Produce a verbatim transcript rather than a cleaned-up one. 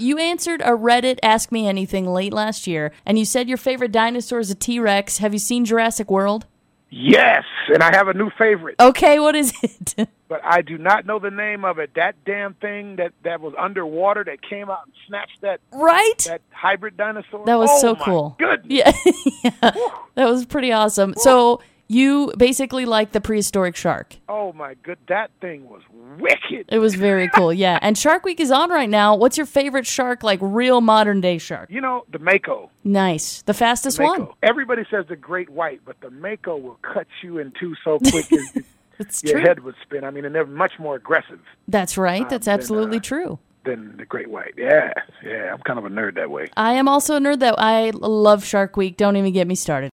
you answered a Reddit Ask Me Anything late last year, and you said your favorite dinosaur is a T-Rex. Have you seen Jurassic World? Yes, and I have a new favorite. Okay, what is it? But I do not know the name of it. That damn thing that, that was underwater that came out and snatched that right? that hybrid dinosaur. That was oh, so my cool. Goodness. Yeah, yeah. That was pretty awesome. So you basically like the prehistoric shark. Oh my good, that thing was wicked. It was very cool, yeah. And Shark Week is on right now. What's your favorite shark, like real modern day shark? You know, the Mako. Nice. The fastest the Mako. one. Everybody says the great white, but the Mako will cut you in two so quick as It's your true. head would spin. I mean, and they're much more aggressive. That's right. uh, That's than, absolutely uh, true. Than the great white. Yeah, yeah. I'm kind of a nerd that way. I am also a nerd that I love Shark Week. Don't even get me started.